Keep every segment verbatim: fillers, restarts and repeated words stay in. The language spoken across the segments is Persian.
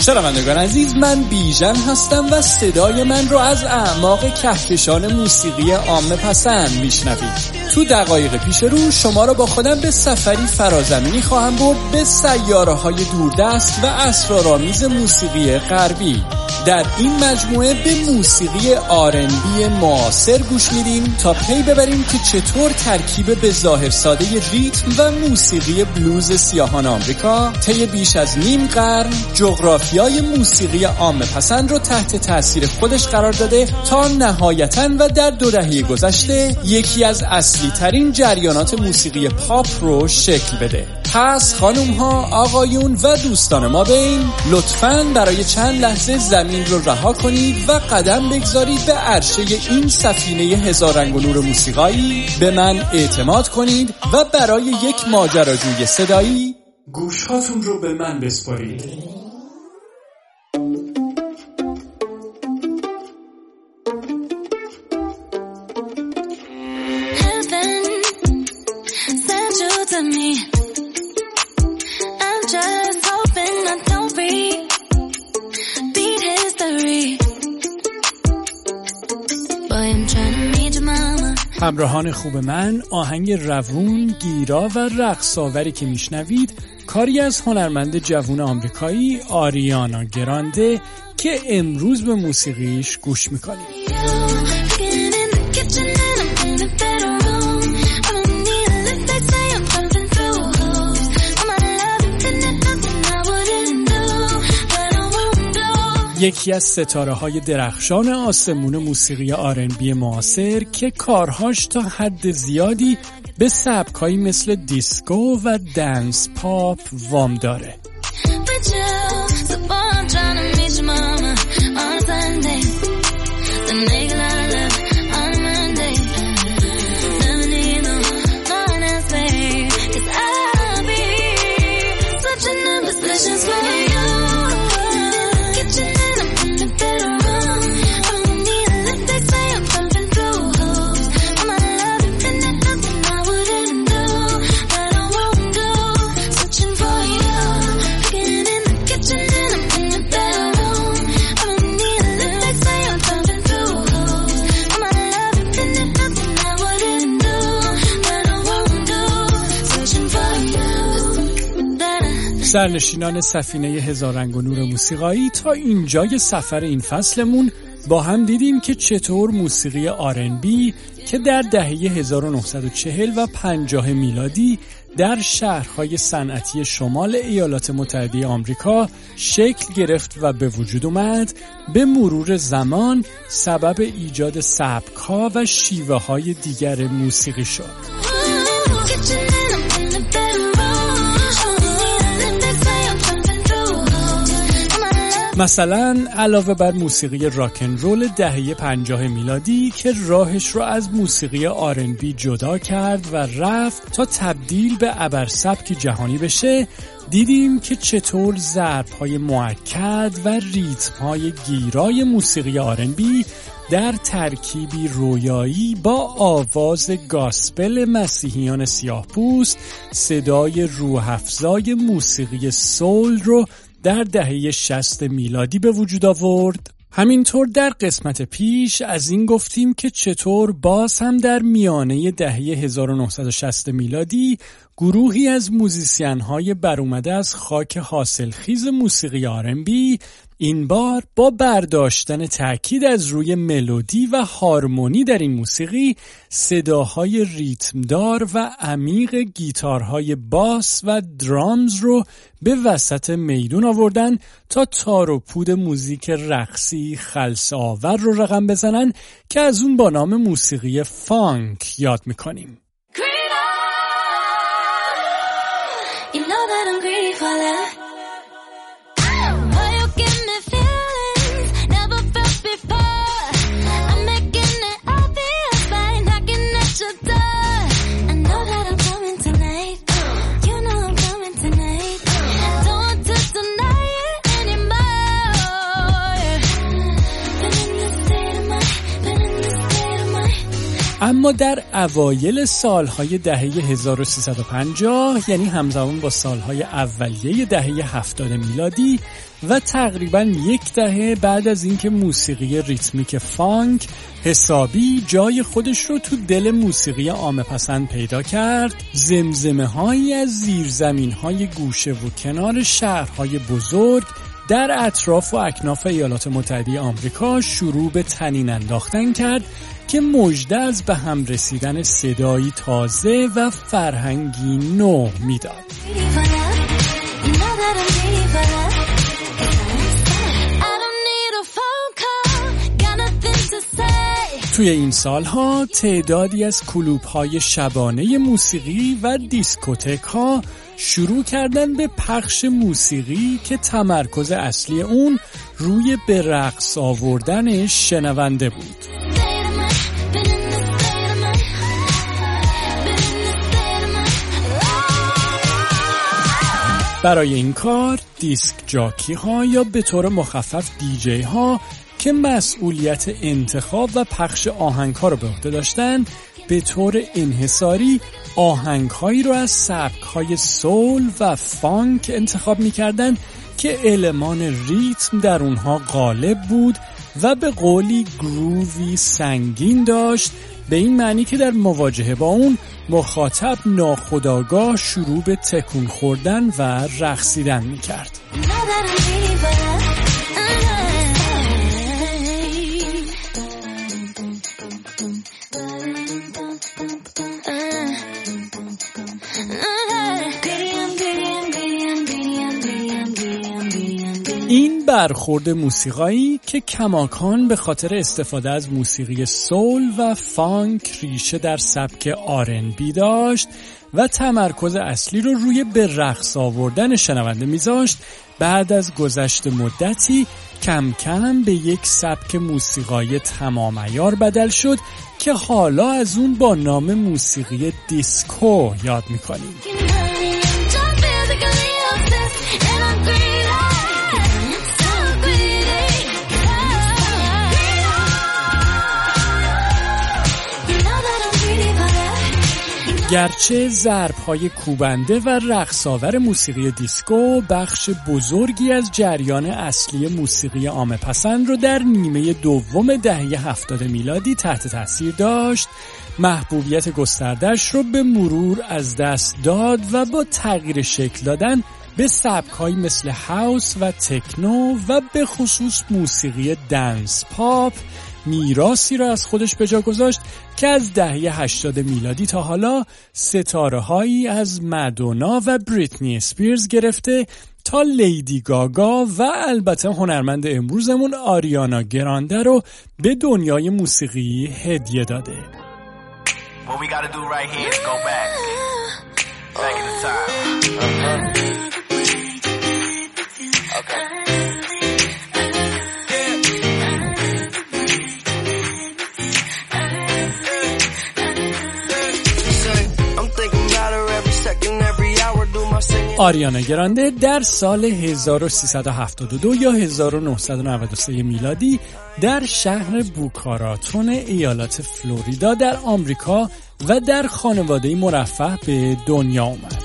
شنوندگان عزیز، من بیژن هستم و صدای من رو از اعماق کهکشان موسیقی عامه پسند میشنوید. تو دقایق پیش رو شما رو با خودم به سفری فرازمینی خواهم برد به سیاره‌های دوردست و اسرارآمیز موسیقی غربی. در این مجموعه به موسیقی آر ان بی معاصر گوش میدیم تا پی ببریم که چطور ترکیب به ظاهر ساده ریتم و موسیقی بلوز سیاهان آمریکا طی بیش از نیم قرن جغرافیای موسیقی عامه پسند رو تحت تاثیر خودش قرار داده تا نهایتاً و در دو دهه گذشته یکی از اصلی ترین جریانات موسیقی پاپ رو شکل بده. پس خانوم ها، آقایون و دوستان ما بین، لطفاً برای چند لحظه زمین رو رها کنید و قدم بگذارید به عرشه این سفینه هزار رنگ و نور موسیقایی. به من اعتماد کنید و برای یک ماجراجوی صدایی گوشهاتون رو به من بسپارید. همراهان خوب من، آهنگ روون، گیرا و رقص‌آوری که میشنوید کاری از هنرمند جوان آمریکایی آریانا گرانده که امروز به موسیقیش گوش میکنیم. یکی از ستاره‌های درخشان آسمون موسیقی آر ان بی معاصر که کارهاش تا حد زیادی به سبک‌هایی مثل دیسکو و دنس پاپ وام داره. سرنشینان سفینه هزار رنگ و نور موسیقایی، تا اینجای سفر این فصلمون با هم دیدیم که چطور موسیقی آر ان بی که در دهه هزار و نهصد و چهل و پنجاه میلادی در شهرهای صنعتی شمال ایالات متحده آمریکا شکل گرفت و به وجود اومد، به مرور زمان سبب ایجاد سبک‌ها و شیوه‌های دیگر موسیقی شد. مثلا علاوه بر موسیقی راکن رول دهه پنجاه میلادی که راهش رو از موسیقی آر ان بی جدا کرد و رفت تا تبدیل به ابرسبک جهانی بشه، دیدیم که چطور ضرب‌های موکد و ریتم‌های گیرای موسیقی آر ان بی در ترکیبی رویایی با آواز گاسپل مسیحیان سیاه‌پوست صدای روح‌افزای موسیقی سول رو در دهه شصت میلادی به وجود آورد. همینطور در قسمت پیش از این گفتیم که چطور باز هم در میانه دهه هزار و نهصد و شصت میلادی گروهی از موزیسین‌های برآمده از خاک حاصلخیز موسیقی آر ان بی این بار با برداشتن تأکید از روی ملودی و هارمونی در این موسیقی صداهای ریتمدار و عمیق گیتارهای باس و درامز رو به وسط میدون آوردن تا تار و پود موزیک رقصی خلس‌آور رو رقم بزنن که از اون با نام موسیقی فانک یاد میکنیم. You know that I'm greedy for love. اما در اوایل سالهای دهه هزار و سیصد و پنجاه، یعنی همزمان با سالهای اولیه دهه هفتاد میلادی و تقریباً یک دهه بعد از اینکه موسیقی ریتمیک فانک حسابی جای خودش رو تو دل موسیقی عامه پسند پیدا کرد، زمزمه هایی از زیرزمین های گوشه و کنار شهرهای بزرگ در اطراف و اکناف ایالات متحده آمریکا شروع به طنین انداختن کرد که مژده از به هم رسیدن صدایی تازه و فرهنگی نو میداد. توی این سالها تعدادی از کلوب‌های شبانه موسیقی و دیسکوتک ها شروع کردن به پخش موسیقی که تمرکز اصلی اون روی به رقص آوردن شنونده بود. برای این کار دیسک جاکی ها یا به طور مخفف دیجی ها که مسئولیت انتخاب و پخش آهنگ ها رو به عهده داشتن، به طور انحصاری آهنگ هایی رو از سبک های سول و فانک انتخاب می کردن که المان ریتم در اونها غالب بود و به قولی گرووی سنگین داشت، به این معنی که در مواجهه با اون مخاطب ناخودآگاه شروع به تکون خوردن و رقصیدن می کرد. این برخورد موسیقایی که کماکان به خاطر استفاده از موسیقی سول و فانک ریشه در سبک آر ان بی داشت و تمرکز اصلی رو روی به رقص آوردن شنونده میذاشت، بعد از گذشت مدتی کم کم به یک سبک موسیقایی تمام عیار بدل شد که حالا از اون با نام موسیقی دیسکو یاد میکنیم. گرچه ضرب‌های کوبنده و رقص‌آور موسیقی دیسکو بخش بزرگی از جریان اصلی موسیقی عامه پسند رو در نیمه دوم دهه هفتاد میلادی تحت تاثیر داشت، محبوبیت گسترده‌اش رو به مرور از دست داد و با تغییر شکل دادن به سبک‌هایی مثل هاوس و تکنو و به خصوص موسیقی دنس پاپ میراثی را از خودش به جا گذاشت که از دهه هشتاد میلادی تا حالا ستاره‌هایی از مادونا و بریتنی اسپیرز گرفته تا لیدی گاگا و البته هنرمند امروزمون آریانا گرانده رو به دنیای موسیقی هدیه داده. What we gotta do right here is go back. Back in the time. Uh-huh. Okay. آریانا گرانده در سال هزار و سیصد و هفتاد و دو یا هزار و نهصد و نود و سه میلادی در شهر بوکاراتون ایالات فلوریدا در آمریکا و در خانواده مرفه به دنیا آمد.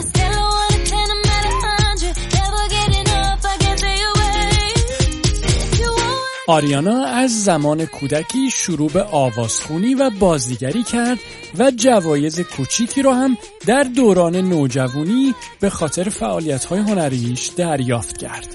آریانا از زمان کودکی شروع به آوازخوانی و بازیگری کرد و جوایز کوچیکی رو هم در دوران نوجوانی به خاطر فعالیت‌های هنریش دریافت کرد.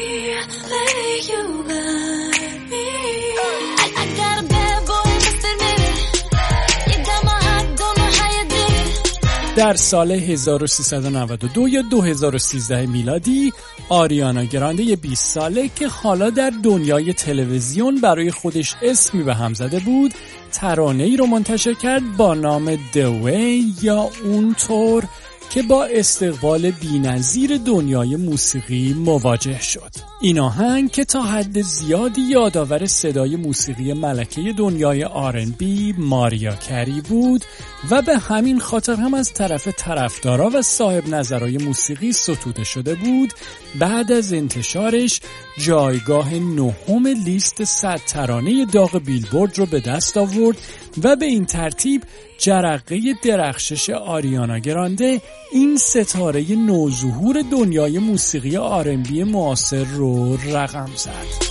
در سال هزار و سیصد و نود و دو یا دو هزار و سیزده میلادی آریانا گرانده بیست ساله که حالا در دنیای تلویزیون برای خودش اسمی به هم زده بود، ترانه‌ای رو منتشر کرد با نام The Way یا اونطور که با استقبال بی‌نظیر دنیای موسیقی مواجه شد. این آهنگ که تا حد زیادی یادآور صدای موسیقی ملکه دنیای آر ان بی ماریا کری بود و به همین خاطر هم از طرف طرفدارا و صاحب نظرای موسیقی ستوده شده بود، بعد از انتشارش جایگاه نهم لیست صد ترانه داغ بیلبورد رو به دست آورد و به این ترتیب جرقه درخشش آریانا گرانده این ستاره نوظهور دنیای موسیقی آر ان بی معاصر رو رقم زد.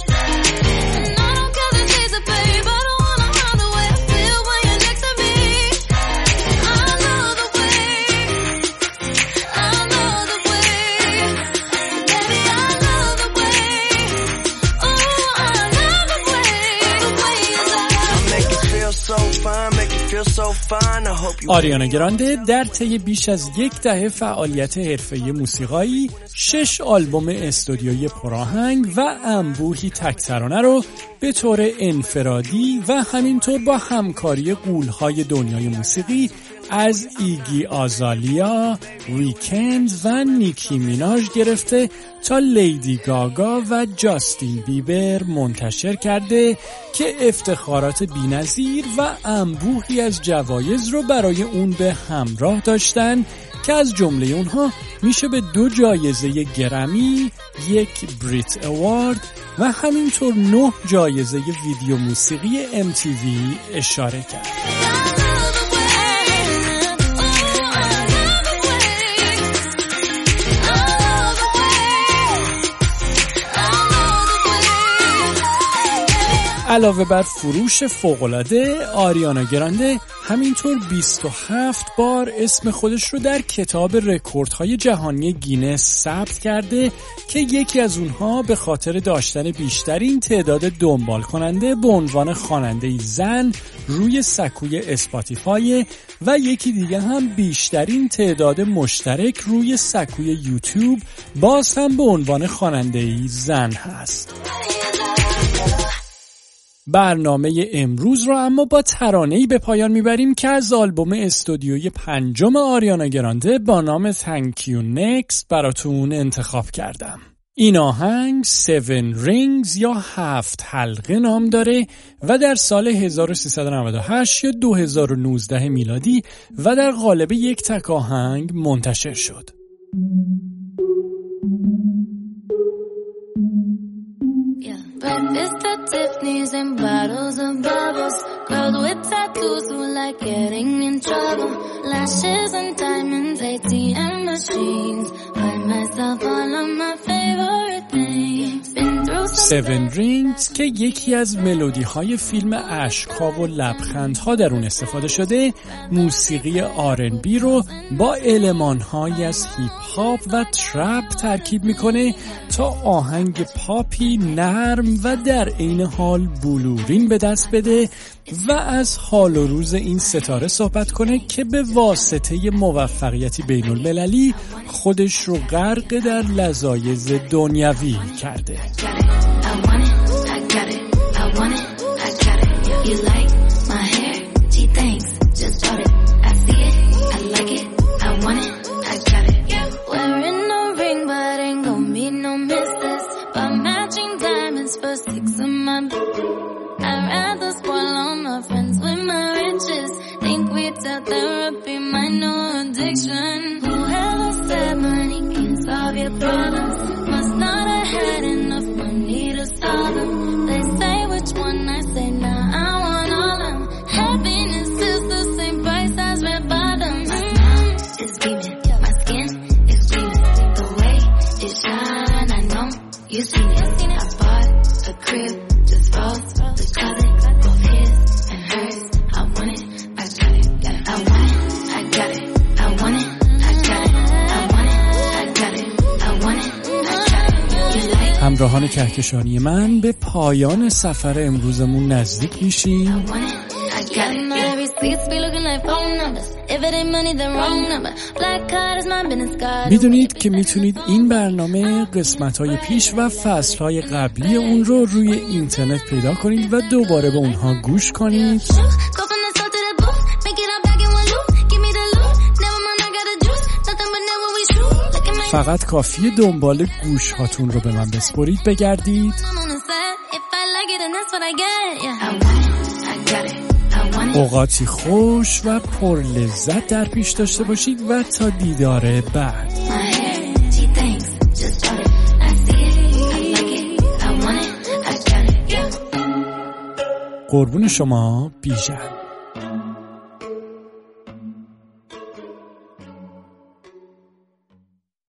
آریانا گرانده در طی بیش از یک دهه فعالیت حرفه‌ای موسیقایی شش آلبوم استودیویی پراهنگ و انبوهی تک ترانه رو به طور انفرادی و همینطور با همکاری غول‌های دنیای موسیقی از ایگی آزالیا، ویکند و نیکی میناژ گرفته تا لیدی گاگا و جاستین بیبر منتشر کرده که افتخارات بی‌نظیر و انبوهی از جوایز رو برای اون به همراه داشتن که از جمله اونها میشه به دو جایزه گرمی، یک بریت اوارد و همینطور نه جایزه ویدیو موسیقی ام تی وی اشاره کرد. علاوه بر فروش فوق‌العاده، آریانا گرانده همینطور بیست و هفت بار اسم خودش رو در کتاب رکوردهای جهانی گینس ثبت کرده که یکی از اونها به خاطر داشتن بیشترین تعداد دنبال کننده به عنوان خواننده زن روی سکوی اسپاتیفای و یکی دیگه هم بیشترین تعداد مشترک روی سکوی یوتیوب باز هم به عنوان خواننده زن هست. برنامه امروز رو اما با ترانه‌ای به پایان میبریم که از آلبوم استودیویی پنجم آریانا گرانده با نام Thank You Next براتون انتخاب کردم. این آهنگ Seven Rings یا هفت حلقه نام داره و در سال هزار و سیصد و نود و هشت یا دو هزار و نوزده میلادی و در قالب یک تک آهنگ منتشر شد. Breakfast at Tiffany's and bottles of bubbles. Girls with tattoos who like getting in trouble. Lashes and diamonds, A T M machines. Buy myself all of my favorite things. Seven Rings که یکی از ملودی های فیلم اشک‌ها و لبخندها در اون استفاده شده، موسیقی آر ان بی رو با المان‌های از هیپ هاپ و ترپ ترکیب میکنه تا آهنگ پاپی نرم و در عین حال بلورین به دست بده و از حال و روز این ستاره صحبت کنه که به واسطه موفقیتی بین المللی خودش رو غرق در لذایذ دنیوی کرده. Therapy, my no addiction. Whoever said money can solve your problems must not have had enough money to solve them. They say which one, I say nah, I want all of them. Happiness is the same price as red bottoms. My mind is beaming, my skin is gleaming. The way it shine, I know you've seen it. I bought a crib, just rose the closet, both his and hers. I want it, I got it. I want it, I got it. I want it, I got it. I want it, I got it. I want it, I got it. You like همراهان کهکشانی من به پایان سفر امروزمون نزدیک میشیم. میدونید که میتونید این برنامه قسمت‌های پیش و فصل‌های قبلی اون رو روی اینترنت پیدا کنید و دوباره به اونها گوش کنید. فقط کافیه دنبال گوش هاتون رو به من بسپرید بگردید. اوقاتی خوش و پر لذت در پیش داشته باشید و تا دیدار بعد. قربون شما بیژن.